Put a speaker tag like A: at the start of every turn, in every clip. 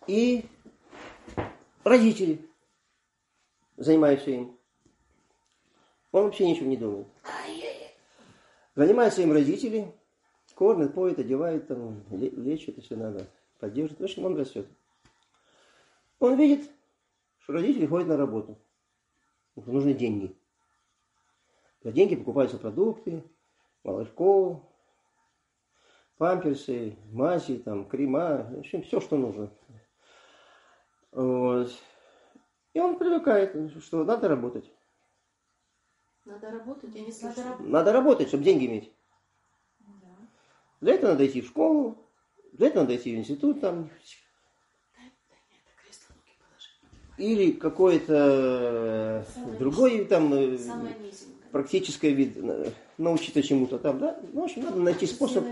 A: И родители занимаются им. Он вообще ничего не думает. Занимаются им родители, кормят, поют, одевают, там, лечат, если надо, поддерживают. В общем, он растет. Он видит, что родители ходят на работу. Нужны деньги. За деньги покупаются продукты, молочко, памперсы, мази, там, крема, в общем, все, что нужно. Вот. И он привыкает, что надо работать.
B: Надо работать, я не слышу.
A: Надо работать, чтобы деньги иметь.
B: Да.
A: Для этого надо идти в школу, для этого надо идти в институт, там, или какой-то другой там практический вид, научиться чему-то там, да? Ну, в общем, надо найти способ.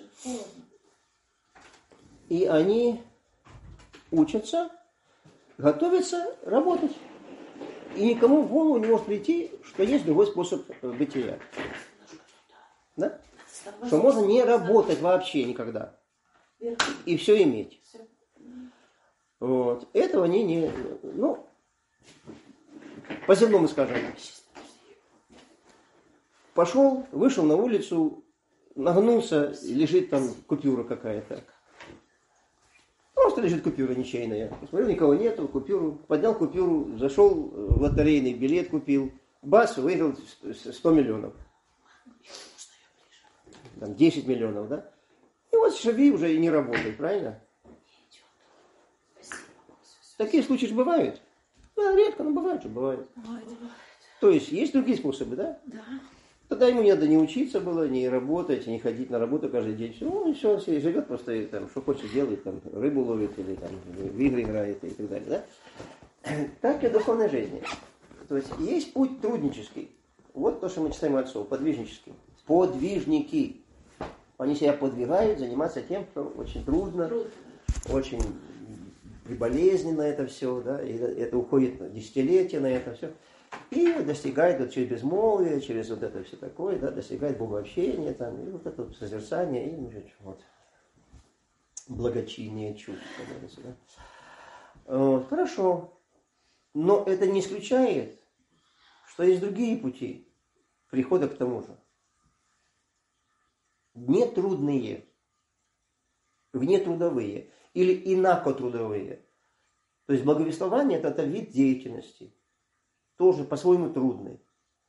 A: И они учатся, готовятся работать. И никому в голову не может прийти, что есть другой способ бытия. Да? Что можно не работать вообще никогда. И все иметь. Вот. Этого они не... Ну, по-земному скажем. Пошел, вышел на улицу, нагнулся, лежит там купюра какая-то. Просто лежит купюра ничейная. Посмотрел, никого нету, купюру. Поднял купюру, зашел в лотерейный билет, купил. Бас, выиграл 100 миллионов. Там 10 миллионов, да? И вот живи уже и не работай, правильно? Такие случаи же бывают. Да, редко, но бывает, что бывает. То есть, есть другие способы, да?
B: Да.
A: Тогда ему не надо не учиться было, не работать, не ходить на работу каждый день. Все, ну, и все, он себе живет просто, и, там, что хочет делает, там, рыбу ловит, или там, в игры играет, и так далее, да? Так и в духовной жизни. То есть, есть путь труднический. Вот то, что мы читаем от отцов, подвижнический. Подвижники. Они себя подвигают заниматься тем, что очень трудно. Очень болезненно это все, да, и это уходит десятилетия на это все. И достигает вот через безмолвие, через вот это все такое, да, достигает богообщения, там, и вот это созерцание, и вот, благочиние чувств, да. Вот, хорошо. Но это не исключает, что есть другие пути прихода к тому же. Нетрудные, внетрудовые или инакотрудовые. То есть благовествование это вид деятельности. Тоже по-своему трудный.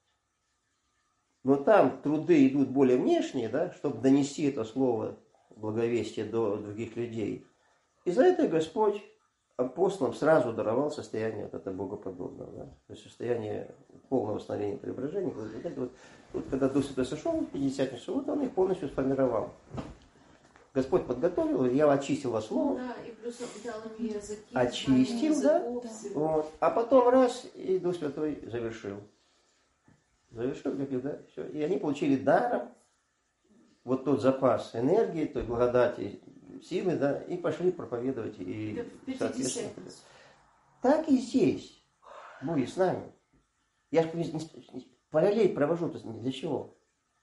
A: Но там труды идут более внешние, да, чтобы донести это слово благовестия до других людей. И за это Господь апостолам сразу даровал состояние вот это богоподобного. Да? То есть состояние полного восстановления преображения. Вот когда Дух Святой сошел в Пятидесятницу, вот он их полностью сформировал. Господь подготовил, я очистил вас словом.
B: Да, и плюс дал им языки.
A: Очистил, да? Вот. А потом раз, и Дух Святой завершил. Завершил, да, все. И они получили даром вот тот запас энергии, той благодати, силы, да, и пошли проповедовать. И, соответственно, так и здесь. Будет с нами. Я же параллель провожу, то есть для чего?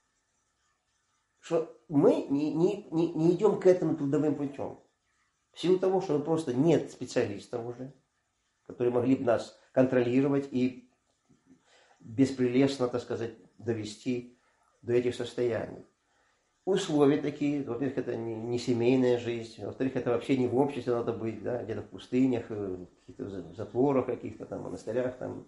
A: Что мы не идем к этому трудовым путем. В силу того, что просто нет специалистов уже, которые могли бы нас контролировать и беспрелестно, так сказать, довести до этих состояний. Условия такие, во-первых, это не семейная жизнь, во-вторых, это вообще не в обществе надо быть, да, где-то в пустынях, в каких-то затворах каких-то там, монастырях там,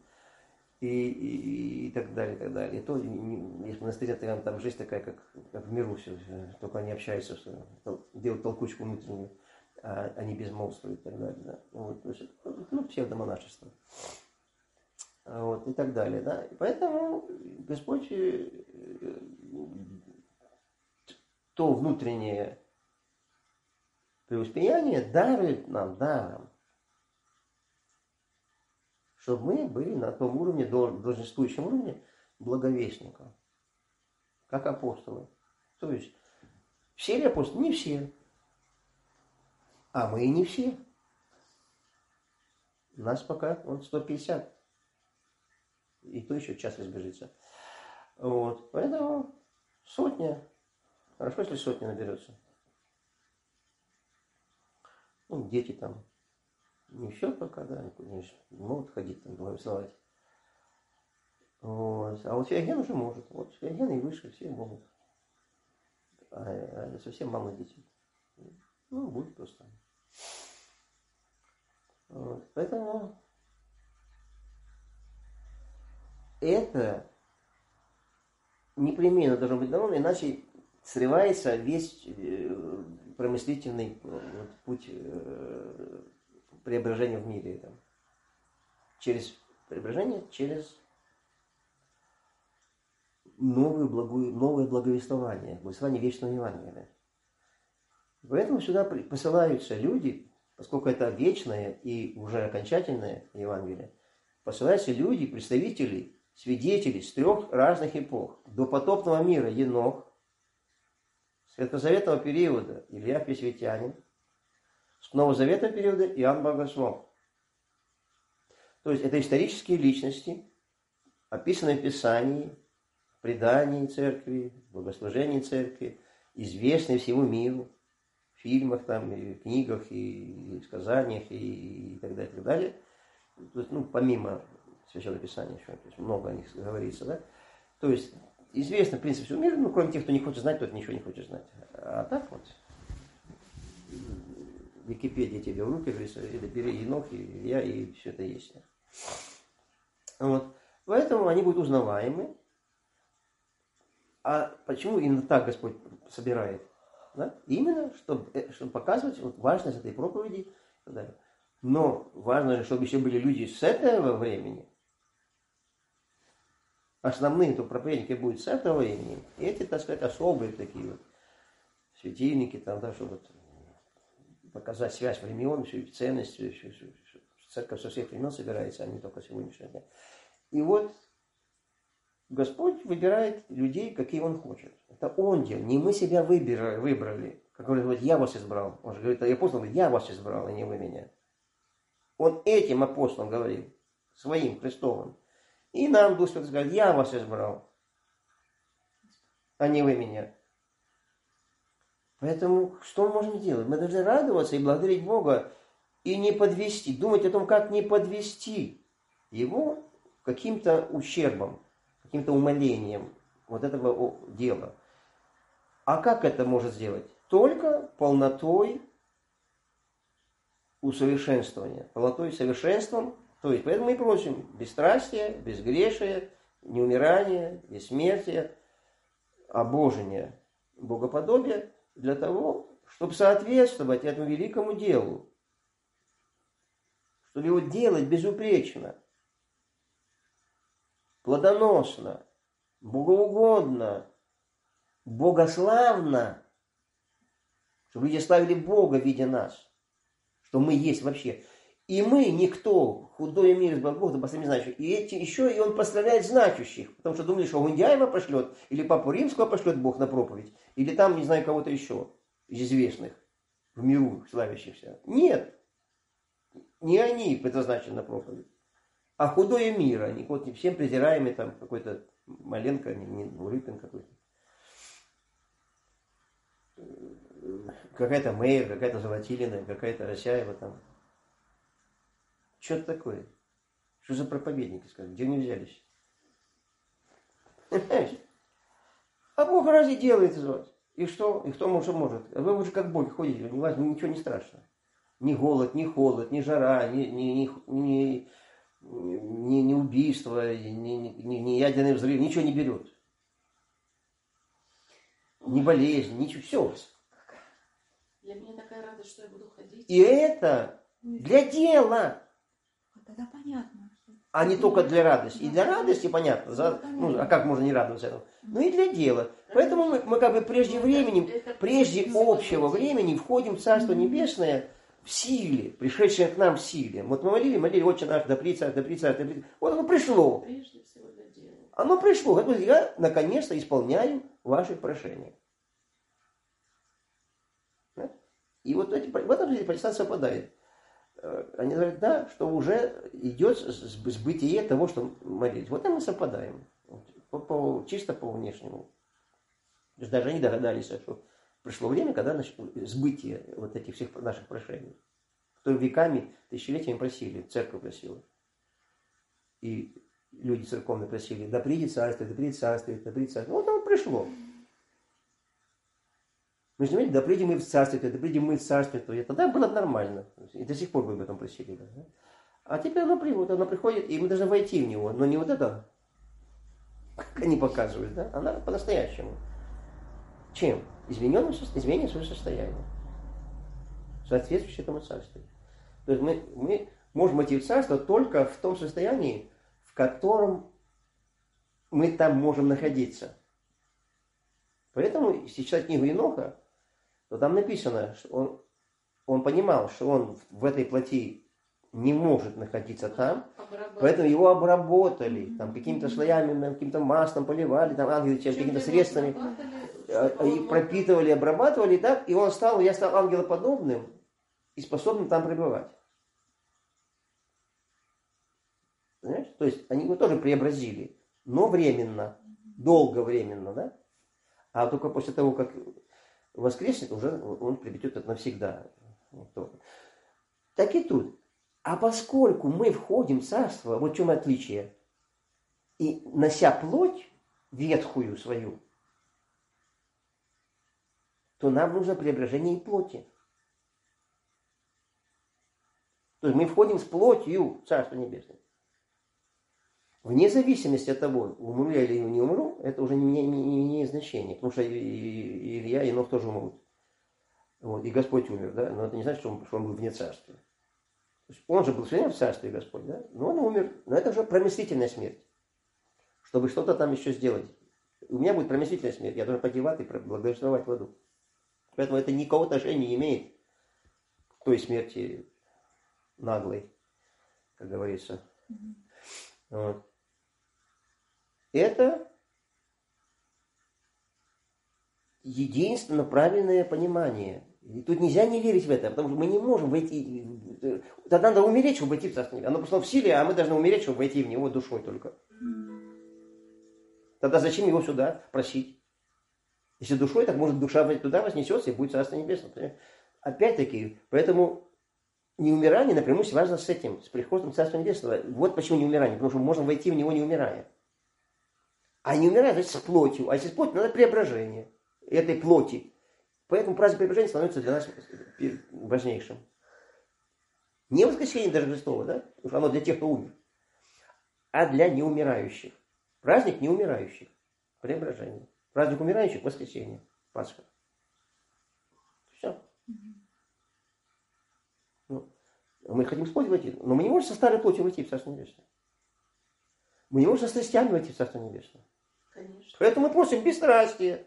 A: и так далее, и так далее. И то, есть монастырь, там жизнь такая, как в миру все, только они общаются, делают толкучку внутреннюю, а они безмолвствуют и так далее. Да. Вот, то есть, ну, псевдомонашество. Вот, и так далее. Да. И поэтому Господь то внутреннее преуспеяние дарует нам даром, чтобы мы были на том уровне, долженствующем уровне благовестника, как апостолы. То есть, все ли апостолы? Не все. А мы и не все. Нас пока 150. И то еще час разбежится. Вот. Поэтому сотня. Хорошо, если сотня наберется. Ну, дети там Не все пока, да, не могут ходить там, благословлять. Вот. А вот Феоген уже может. Вот Феоген и выше все могут. А совсем мало детей. Ну, будет просто. Вот. Поэтому это непременно должно быть дано, иначе срывается весь промыслительный путь преображения в мире. Там. Через преображение, через новое благовествование, благовествование вечного Евангелия. Поэтому сюда посылаются люди, поскольку это вечное и уже окончательное Евангелие, посылаются люди, представители, свидетели с 3 разных эпох. До потопного мира Енох, с ветхозаветного периода Илья Пресвитянин, с новозаветного периода Иоанн Богослов. То есть это исторические личности, описанные в Писании, в предании церкви, в богослужении церкви, известные всему миру, в фильмах, там, и в книгах, и в сказаниях, и так далее, и так далее. То есть, ну, помимо Священного Писания еще, то есть много о них говорится, да. То есть известно, в принципе, всему миру, ну, кроме тех, кто не хочет знать, тот ничего не хочет знать. А так вот, Википедия тебе в руки, говорится, или бери Енох, и Илья, и все это есть. Вот. Поэтому они будут узнаваемы. А почему именно так Господь собирает? Да? Именно, чтобы показывать вот, важность этой проповеди и так далее. Но важно же, чтобы еще были люди с этого времени. Основные то проповедники будут с этого времени. И эти, так сказать, особые такие вот светильники, там, да, чтобы показать связь времен, всю ценность, всю церковь со всех времен собирается, а не только сегодняшнего дня. И вот Господь выбирает людей, какие Он хочет. Это Он делает. Не мы себя выбрали. Как Он говорит, я вас избрал. Он же говорит, апостол говорит, я вас избрал, а не вы меня. Он этим апостолом говорил, своим, Христовым. И нам Дух Святой говорит, я вас избрал, а не вы меня. Поэтому что мы можем делать? Мы должны радоваться и благодарить Бога, и не подвести, думать о том, как не подвести Его каким-то ущербом, каким-то умалением вот этого дела. А как это может сделать? Только полнотой усовершенствования, полнотой совершенством. То есть, поэтому мы просим бесстрастия, безгрешия, неумирания, бессмертия, обожения, богоподобия для того, чтобы соответствовать этому великому делу, чтобы его делать безупречно, плодоносно, богоугодно, богославно, чтобы люди славили Бога, видя нас, что мы есть вообще. И мы никто, худой мир избрал Бог, да поставим знающих. И еще и он прославляет значущих, потому что думали, что Гундяева пошлет, или Папу Римского пошлет Бог на проповедь, или там, не знаю, кого-то еще из известных в миру славящихся. Нет, не они предназначены на проповедь, а худое мир, они вот всем презираемый там какой-то Маленко, не Рыпин какой-то. Какая-то Мейер, какая-то Золотилина, какая-то Росяева там. Что это такое? Что за проповедники, скажем? Где они взялись? А Бог разве делает из вас? И что? И кто может? Вы уже как боги ходите, у вас ничего не страшно. Ни голод, ни холод, ни жара, ни убийство, ни ядерный взрыв, ничего не берет. Ни болезнь, ничего, все.
B: Для меня такая радость, что я буду ходить.
A: И это для дела.
C: Тогда понятно.
A: А не только для радости. И для радости, понятно. А как можно не радоваться этому? Ну и для дела. Поэтому мы как бы прежде общего времени входим в Царство Небесное в силе, пришедшее к нам в силе. Вот мы молили, Отче наш, да при царь, да при царь, да при царь. Вот оно пришло.
B: Прежде всего для дела.
A: Оно пришло. Я наконец-то исполняю ваши прошения. И вот в этом смысле протестант совпадает. Они говорят, да, что уже идет сбытие того, что молились. Вот там мы совпадаем. Чисто по внешнему. То есть даже они догадались, что пришло время, когда сбытие вот этих всех наших прошений. которые веками, тысячелетиями просили, церковь просила. И люди церковные просили, да придет царство, да придет царство, да придет царство. Вот оно пришло. Мы же говорим, да придем мы в царстве, да придем мы в царстве, то и тогда было нормально. И до сих пор мы об этом просили. Да? А теперь оно приходит, и мы должны войти в него. Но не вот это, как они показывают, да? Она по-настоящему. Чем? Изменением своего состояния. Соответствующее этому царству. То есть мы можем войти в царство только в том состоянии, в котором мы там можем находиться. Поэтому, если читать книгу Еноха, то там написано, что он понимал, что он в этой плоти не может находиться там, поэтому его обработали, там какими-то слоями, каким-то маслом поливали, там ангелы какими-то средствами, и пропитывали, обрабатывали, так, и я стал ангелоподобным и способным там пребывать. Понимаешь? То есть они его тоже преобразили, но временно, долговременно, да? А только после того, как воскреснет, уже он приобретет это навсегда. Так и тут. А поскольку мы входим в царство, вот в чем отличие, и нося плоть ветхую свою, то нам нужно преображение и плоти. То есть мы входим с плотью в Царство Небесное. Вне зависимости от того, умру я или не умру, это уже не имеет значения. Потому что и Илья, и Енох тоже умрут. Вот, и Господь умер, да? Но это не значит, что он был вне царства. То есть он же был все время в царстве, Господь, да? Но он умер. Но это уже промыслительная смерть. Чтобы что-то там еще сделать. У меня будет промыслительная смерть. Я должен пойти в ад и благословать в аду. Поэтому это никакого отношения не имеет к той смерти наглой, как говорится. Вот. Это единственно правильное понимание. И тут нельзя не верить в это, потому что мы не можем войти. Тогда надо умереть, чтобы войти в Царство Небесное. Оно просто в силе, а мы должны умереть, чтобы войти в него душой только. Тогда зачем его сюда просить? Если душой, так может душа туда вознесется и будет Царство Небесное. Опять-таки, поэтому неумирание напрямую связано с этим, с приходом Царства Небесного. Вот почему неумирание, потому что мы можем войти в него не умирая. А не умирая, значит, с плотью. А если с плотью, надо преображение этой плоти. Поэтому праздник преображения становится для нас важнейшим. Не воскресенье даже Христова, да? Потому что оно для тех, кто умер. А для неумирающих. Праздник неумирающих. Преображение. Праздник умирающих – воскресенье. Пасха. Все. Мы хотим с плотью войти. Но мы не можем со старой плотью войти в Царство Небесное. Мы не можем со страстями войти в Царство Небесное.
B: Конечно.
A: Поэтому мы просим бесстрастие.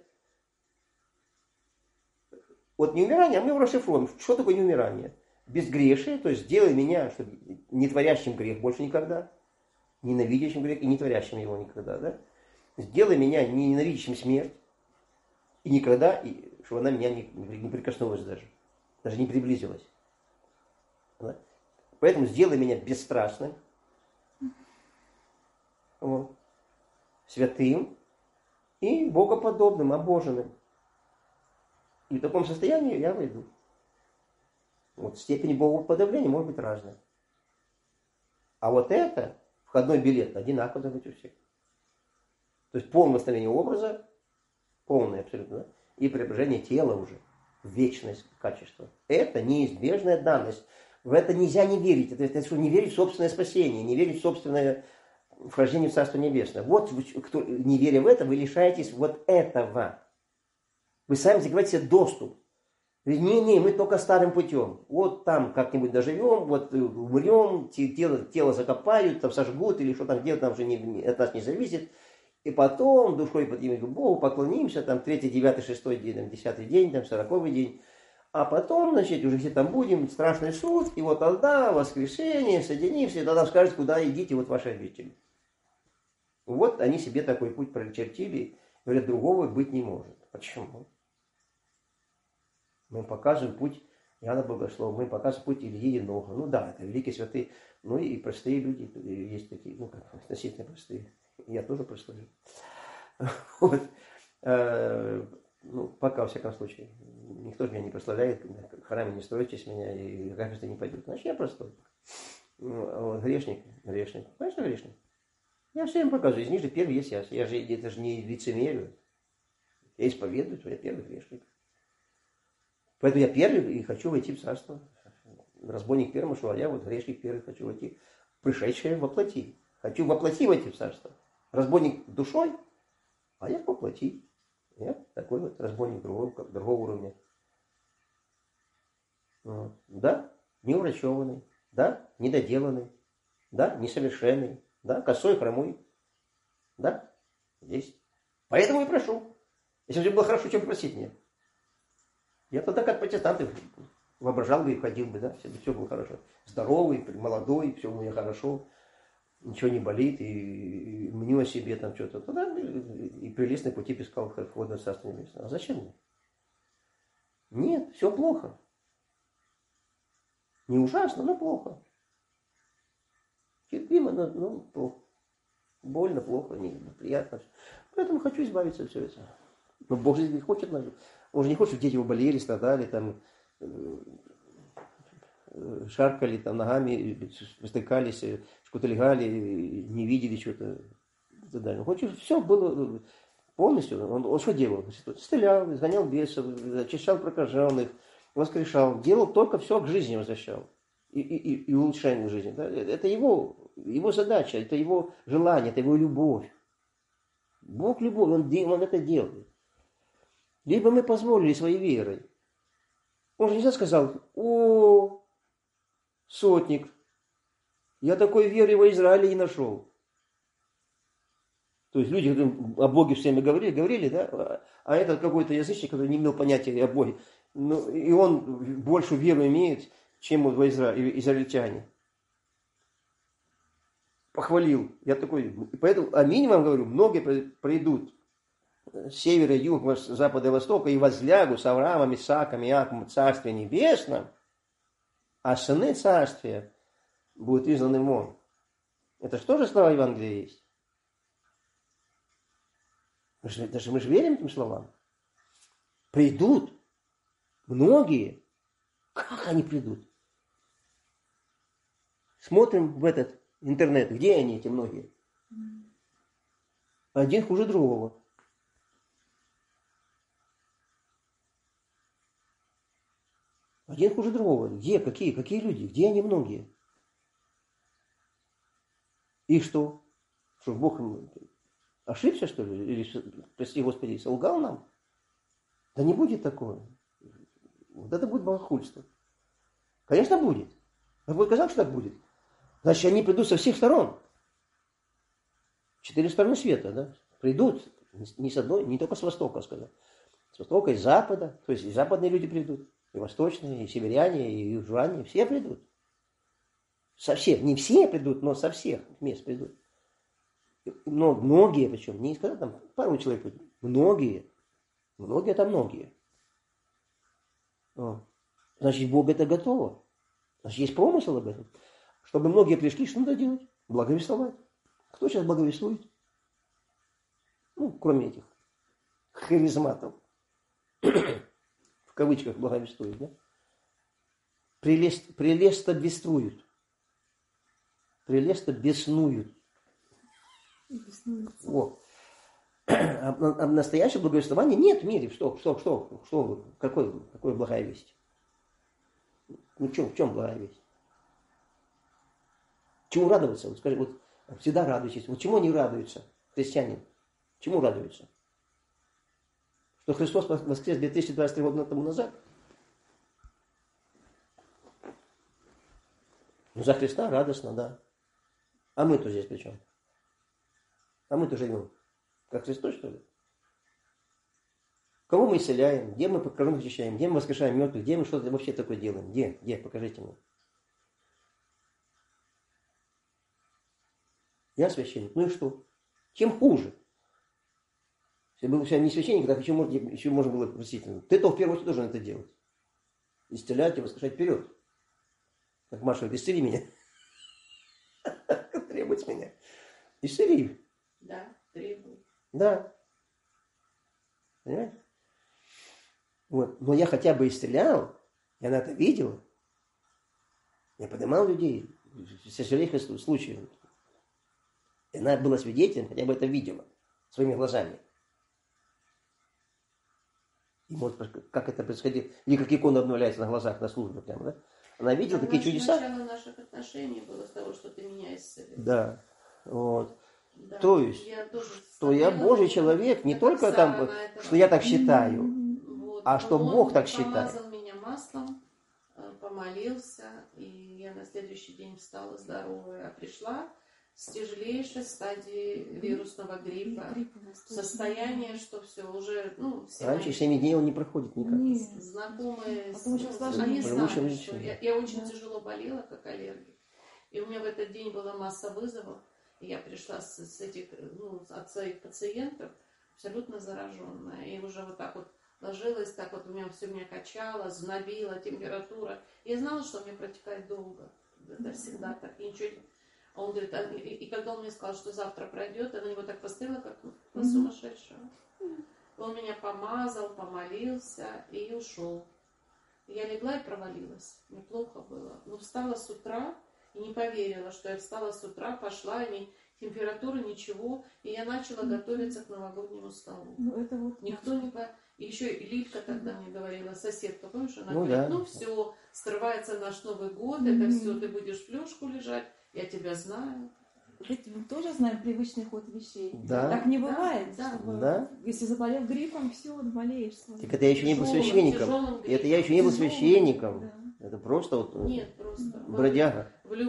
A: Вот неумирание, а мы его расшифруем. Что такое неумирание? Безгрешие, то есть сделай меня, чтобы не творящим грех больше никогда, ненавидящим грех и не творящим его никогда, да? Сделай меня не ненавидящим смерть и никогда, чтобы она меня не прикоснулась даже не приблизилась. Да? Поэтому сделай меня бесстрастным, вот, святым и богоподобным, обоженным. И в таком состоянии я войду. Вот степень богоподавления может быть разная. А вот это, входной билет, одинаково должен быть у всех. То есть полное восстановление образа, полное абсолютно, да? И преображение тела уже в вечность качества. Это неизбежная данность. В это нельзя не верить. Это что, не верить в собственное спасение, не верить в собственное вхождение в Царство Небесное. Вот кто, не веря в это, вы лишаетесь вот этого. Вы сами закрываете себе доступ. Не, мы только старым путем. Вот там как-нибудь доживем, вот умрем, тело закопают, там сожгут или что там делать, там уже от нас не зависит. И потом душой поднимем к Богу, поклонимся, там 3, 9, 6 день, там, 10 день, там 40 день. А потом, значит, уже все там будем, страшный суд, и вот тогда воскрешение, соединимся, и тогда скажут, куда идите, вот ваши обители. Вот они себе такой путь прочертили, говорят, другого быть не может. Почему? Мы показываем путь Иоанна Богослова, мы показываем путь Ильи Еноха. Ну да, это великие святые, ну и простые люди есть такие, ну как, относительно простые. Я тоже простой. Вот. Ну, пока, во всяком случае. Никто же меня не прославляет, в храме не стройтесь меня, и качество не пойдет. Значит, я простой. Ну, а вот грешник. Конечно, грешник. Я все им показываю. Из них же первый есть я. Это же не лицемерие. Я исповедую, что я первый грешник. Поэтому я первый и хочу войти в царство. Разбойник первым ушел, а я вот грешник первый хочу войти. Пришедший во плоти. Хочу во плоти войти в царство. Разбойник душой, а я во плоти. Я такой вот разбойник другого уровня. Вот. Да, неуврачеванный. Да, недоделанный. Да, несовершенный. Да, косой, хромой. Да, есть. Поэтому и прошу. Если бы было хорошо, чем просить меня. Я тогда как протестанты воображал бы и ходил бы, да, все было хорошо. Здоровый, молодой, все у меня хорошо, ничего не болит, и мню о себе там что-то. Тогда и прелестный пути искал входа в Царство Небесное. А зачем мне? Нет, все плохо. Не ужасно, но плохо. Терпимо, но плохо. Больно, плохо, неприятно. Поэтому хочу избавиться от всего этого. Но Бог же не хочет, он же не хочет, чтобы дети его болели, страдали, там, шаркали там, ногами, выстыкались, шкутыльгали, не видели что-то. Он хочет, чтобы все было полностью. Он что делал? Стрелял, изгонял бесов, очищал прокаженных, воскрешал. Делал только все к жизни возвращал. И улучшение жизни. Да? Это его задача, это его желание, это его любовь. Бог любовь, он это делает. Либо мы позволили своей верой. Он же нельзя сказал: о, сотник, я такой веры во Израиле не нашел. То есть люди о Боге все время говорили, да? А этот какой-то язычник, который не имел понятия о Боге, ну, и он больше веру имеет, чем вот израильтяне. Похвалил. Я такой, поэтому аминь вам говорю, многие придут с севера, юга, запада и востока и возлягут с Авраамом, Исааком, Иаковом в Царстве Небесном, а сыны Царствия будут изгнаны вон. Это что же слова Евангелия есть? Мы же верим этим словам. Придут многие. Как они придут? Смотрим в этот интернет. Где они, эти многие? Один хуже другого. Один хуже другого. Где? Какие люди? Где они многие? И что? Что Бог ошибся, что ли? Или, прости Господи, солгал нам? Да не будет такого. Вот это будет богохульство. Конечно, будет. Господь сказал, что так будет. Значит, они придут со всех сторон. 4 стороны света, да? Придут не с одной, не только с востока, сказал. С востока и с запада. То есть и западные люди придут. И восточные, и северяне, и южане. Все придут. Со всех. Не все придут, но со всех мест придут. Но многие, причем, не сказать там пару человек придут. Многие. Многие это многие. Значит, Бог это готово. Значит, есть промысел об этом. Чтобы многие пришли, что надо делать? Благовествовать. Кто сейчас благовествует? Ну, кроме этих харизматов. В кавычках благовествуют, да? Прелестно бествуют. Прелестно беснуют. Вот. А настоящее благовествование нет в мире. Что? Какая благая весть? Ну, в чем благая весть? Чему радоваться? Вот скажи, вот всегда радуйтесь. Вот чему они радуются, христиане? Чему радуются? Что Христос воскрес 2023 года тому назад? Ну, за Христа радостно, да. А мы-то здесь при чем? А мы-то живем как Христос, что ли? Кого мы исцеляем? Где мы покровных очищаем? Где мы воскрешаем мертвых? Где мы что-то вообще такое делаем? Где? Покажите мне. Я священник. Ну и что? Чем хуже? Если был не священник, так еще можно было просить. Ты-то в первую очередь должен это делать. Исцелять и воскрешать вперед. Как Маша говорит, исцели меня. Требует с меня. Исцели.
B: Да, требует.
A: Да. Понимаете? Вот. Но я хотя бы исцелял, и она это видела. Я поднимал людей, сожалею случаев. И она была свидетелем, хотя бы это видела своими глазами. И вот как это происходило, или как икона обновляется на глазах, на службе прямо, да? Она видела такие чудеса.
B: Начало наших отношений было с того, что ты меня исцелил.
A: Да, вот.
B: Да.
A: То есть, что я Божий человек, не только там, что я так считаю,
B: вот.
A: а что Бог так считает.
B: Помазал меня маслом, помолился, и я на следующий день встала здоровая, а пришла с тяжелейшей стадии вирусного гриппа. Состояние, что все уже, все
A: Раньше 7 дней он не проходит никак.
B: знакомые,
C: они
B: знали, что я очень тяжело болела, как аллергик. И у меня в этот день была масса вызовов. И я пришла с этих, от своих пациентов абсолютно зараженная. И уже вот так вот ложилась, так вот все меня качало, знобило, температура. И я знала, что у меня протекает долго. Это всегда так. И ничего. Он говорит, и когда он мне сказал, что завтра пройдет, я на него так постыла, как на сумасшедшего. Он меня помазал, помолился и ушел. Я легла и провалилась. Мне плохо было. Но встала с утра и не поверила, что я встала с утра, пошла, и температуры, ничего. И я начала готовиться к новогоднему столу.
C: Это вот
B: Никто не... И еще и Лилька тогда мне говорила, соседка, помнишь, она
A: Да.
B: говорит, все, скрывается наш Новый год, это все, ты будешь в плюшку лежать, я тебя знаю.
C: Мы тоже знаем привычный ход вещей.
A: Да.
C: Так не бывает.
B: Да.
C: Чтобы,
A: Да.
C: если заболел гриппом, все, болеешь.
A: Так это я еще не был священником. Это я еще не был священником.
C: Да.
A: Это просто вот
B: Нет, просто
A: бродяга.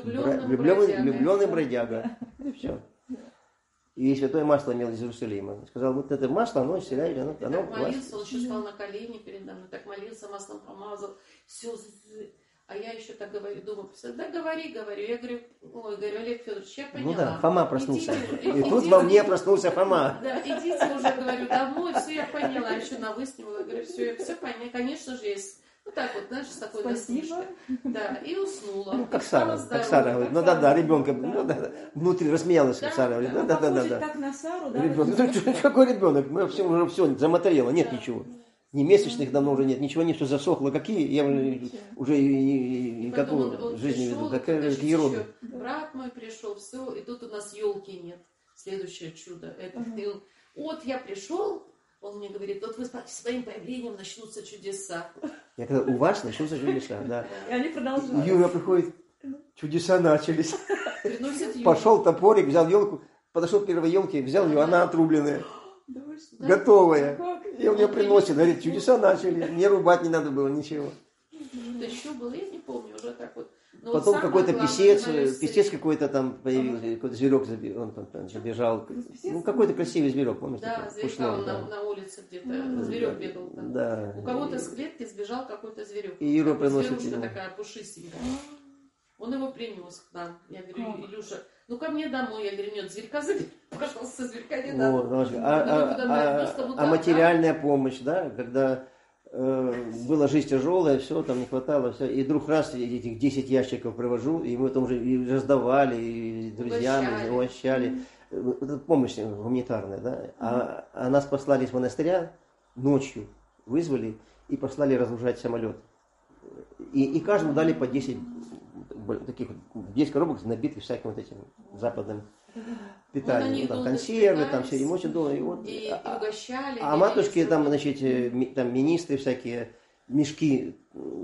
A: Влюбленный бродяга. Все. И святое масло имел из Иерусалима. Сказал, вот это масло, оно исцеляет, оно
B: так молился, он еще стал на колени передо мной, так молился, маслом помазал, все. А я еще так говорю, думаю, да говори. Я говорю, Олег Федорович, я поняла.
A: Ну да, Фома проснулся.
B: И
A: тут во мне проснулся Фома.
B: Да, идите уже, говорю, домой, все я поняла. Еще на выснила, говорю, все поняла. Конечно же, есть. Вот так вот, знаешь, с такой насмешкой. Да, и уснула.
A: Как Сара говорит, ребенка, внутри рассмеялась, Сара говорит, да.
C: Так на Сару, да?
A: Ребенок, какой ребенок? Мы уже все замоторело, нет ничего. Ни месячных давно уже нет, ничего не все засохло. Какие? Я уже никакой жизни не веду. Какие роды?
B: Брат мой пришел, все, и тут у нас елки нет. Следующее чудо. Вот я пришел, он мне говорит, вот вы с своим появлением начнутся чудеса.
A: Я говорю, у вас начнутся чудеса, да.
C: И они продолжают.
A: Юра приходит, чудеса начались.
B: Приносит
A: Пошел топорик, взял елку, подошел к первой елке, взял ее, она отрубленная.
C: Да,
A: Готовая. И он мне приносит, говорит, чудеса начали, не рубать не надо было ничего.
B: Это еще было, я не помню, уже так вот. Но
A: потом
B: вот
A: какой-то
B: главное,
A: писец какой-то там появился, какой-то зверек он там забежал. Какой-то красивый зверек, помните?
B: Да, зверька на улице где-то, зверек бегал там.
A: Да.
B: У кого-то с клетки сбежал какой-то зверек.
A: И Юра приносит.
B: Зверушка такая пушистенькая. Он его принес к нам. Я говорю, Илюша, ко мне домой. Я говорю, нет, зверька забери. Пожалуйста, зверька не надо.
A: А материальная помощь, да, когда была жизнь тяжелая, все, там не хватало, все, и вдруг раз этих 10 ящиков привожу, и мы там уже и раздавали, и друзьям, и угощали. Это помощь гуманитарная, да. А нас послали из монастыря ночью, вызвали и послали разгружать самолет. И каждому дали по 10 таких 10 коробок, набитых всяким вот этим западным питанием. Там консервы, там все, им очень долго. И
B: угощали.
A: А матушки, там, значит, там министры всякие, мешки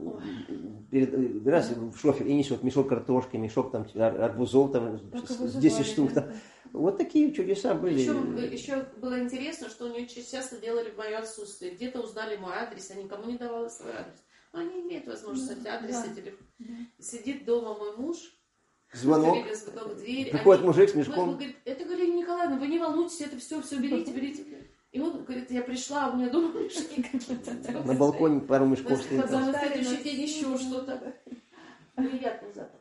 A: раз в шофер и несут мешок картошки, мешок там арбузов, там 10 штук. Там. Вот такие чудеса были.
B: Еще было интересно, что они очень часто делали в мое отсутствие. Где-то узнали мой адрес, я никому не давала свой адрес. Но они имеют возможность адрес и телефон. Сидит дома мой муж.
A: Звонок.
B: В дверь.
A: Приходит мужик с мешком.
B: Говорит, это Галина Николаевна, вы не волнуйтесь, это все берите. И он говорит, я пришла, у меня дома мешки какие-то.
A: На балконе пару мешков стоит.
B: На следующий день еще что-то. Приятный запах.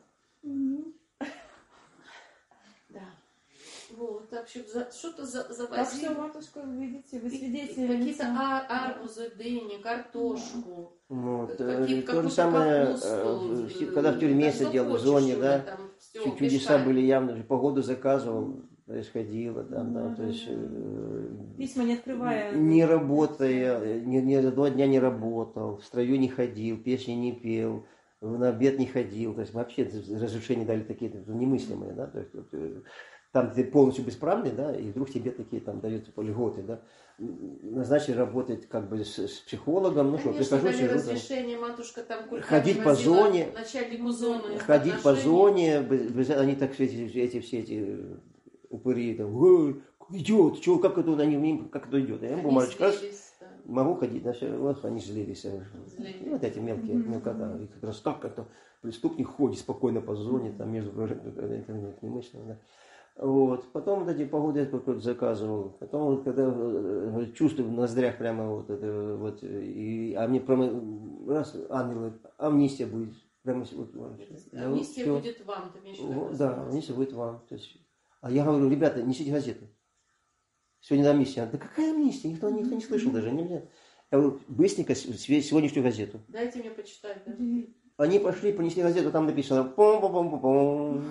B: Да. Вот, так что-то завозили.
C: Так что, матушка, видите, вы свидетели.
B: Какие-то арбузы, дыни, картошку.
A: Вот. То же самое, когда в тюрьме сидел, в зоне, да, чудеса были явно, погоду заказывал, происходило, там, да, то есть
C: Письма не открывая.
A: не работая, ни одного дня не работал, в строю не ходил, песни не пел, на обед не ходил, то есть вообще разрешения дали такие немыслимые, да, то есть, там ты полностью бесправный, да, и вдруг тебе такие там дают льготы, да, назначили работать как бы с психологом, ну что,
B: Конечно,
A: прихожу,
B: дали
A: сижу,
B: разрешение, матушка там кульками
A: ходить по
B: возила
A: зоне,
B: начальнику зоны.
A: ходить по
B: отношений.
A: зоне, они так все эти упыри, там, «Ой, идет, чего, как это, как это идет, я
B: Они
A: бумажечка, раз,
B: злились, да.
A: могу ходить, да, все, вот они злились.
B: Злились.
A: И вот эти мелкие мелкота. И как раз как это преступник ходит спокойно по зоне, там между это немыслимо, да. Вот. Потом вот эти погоды я какой-то заказывал. Потом вот когда чувствую в ноздрях прямо вот это вот, а мне прямо раз ангелы, амнистия будет. Прямо вот,
B: Амнистия
A: всё.
B: будет вам, ты имеешь в виду?
A: Вот, да, амнистия будет вам. То есть, а я говорю, ребята, несите газеты. Сегодня амнистия. Да какая амнистия? Никто не слышал даже. Нельзя. Я говорю, быстренько сегодняшнюю газету.
B: Дайте мне почитать, да?
A: Они пошли, понесли газету, там написано пом-пом-пом-пом.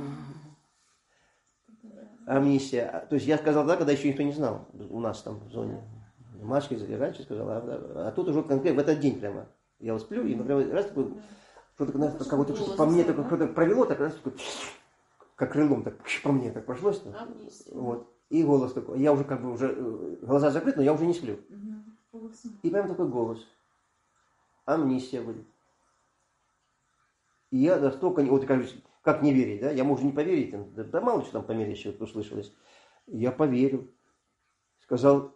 A: Амнистия. То есть я сказал да, когда еще никто не знал. У нас там в зоне. Машка раньше сказала, а тут уже конкретно в этот день прямо. Я вот сплю, и например, раз такой, что-то как-то по мне только что-то провело, так раз такой, как крылом, так по мне так прошлось.
B: Амнистия.
A: Вот. И голос такой. Я уже как бы уже глаза закрыты, но я уже не сплю. И прям такой голос. Амнистия будет. И я настолько, вот как не верить, да? Я могу не поверить, да мало что там по мере еще услышалось. Я поверил. Сказал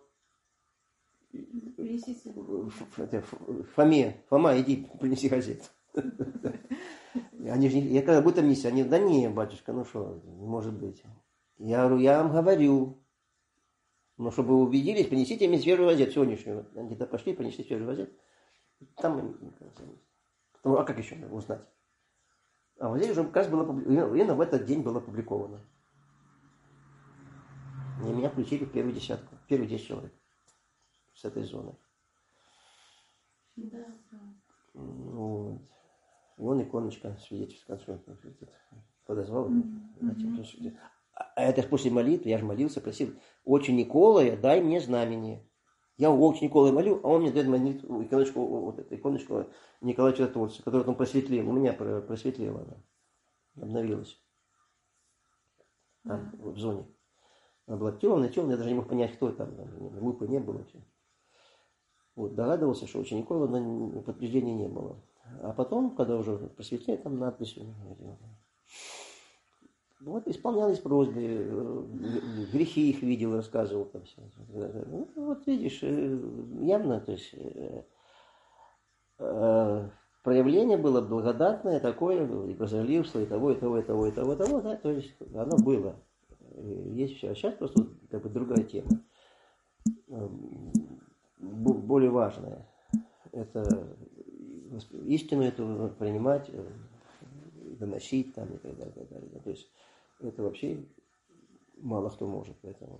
A: Фома, иди, принеси газету. Они же, я когда будет амнистия, они, да не, батюшка, ну что, не может быть. Я говорю, я вам говорю, но чтобы вы убедились, принесите мне свежую газету сегодняшнюю. Они где-то пошли, принесли свежую газету. Там, а как еще узнать? А вот здесь уже как раз было, именно в этот день было опубликовано. И меня включили в первую десятку, первые 10 человек с этой зоны.
B: Да.
A: Вот. И он иконочка свидетельская, подозвал. А это после молитвы, я же молился, просил, отче Николая, дай мне знамение. Я у отче Николая молю, а он мне дает молитву, иконочку, вот эту иконочку Николая Чудотворца, которую он просветлил. У меня просветлела она, обновилась. Там, в зоне. Она была темная, я даже не мог понять, кто там. Лупы не было. Вот, догадывался, что отче Никола, но подтверждения не было. А потом, когда уже просветлели, там надпись. Вот исполнялись просьбы, грехи их видел, рассказывал там все. Ну, вот видишь, явно, то есть проявление было благодатное такое, и прозорливство, и того, да, то есть оно было. Есть все. А сейчас просто как бы другая тема. Более важная. Это истину эту принимать, доносить там и так далее, так далее. То есть это вообще мало кто может, поэтому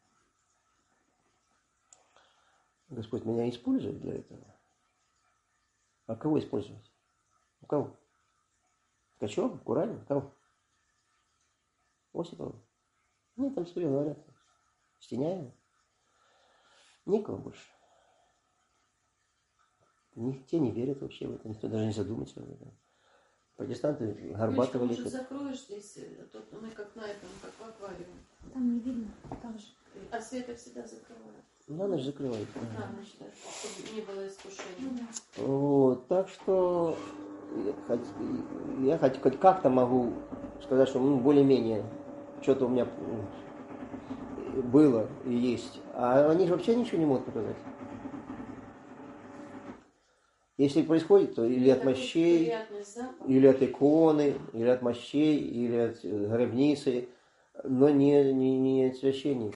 A: Господь меня использует для этого. А кого использовать? У кого? Ткачева? Куралева? Кого? Осипова? Нет, там себе говорят. Стеняева? Никого больше. Те не верят вообще в это, никто даже не задумается об этом. Протестанты Горбатова
B: Может,
A: летят.
B: закроешь здесь, а то мы как на этом, как в аквариуме.
C: Там не видно, там же.
B: А света всегда закрывают.
A: На ночь закрывают.
B: На ночь, да, чтобы не было искушения.
A: Вот, так что я хоть как-то могу сказать, что более-менее что-то у меня было и есть. А они же вообще ничего не могут показать. Если происходит, то или от мощей, или от иконы, или от мощей, или от гробницы, но не от священника.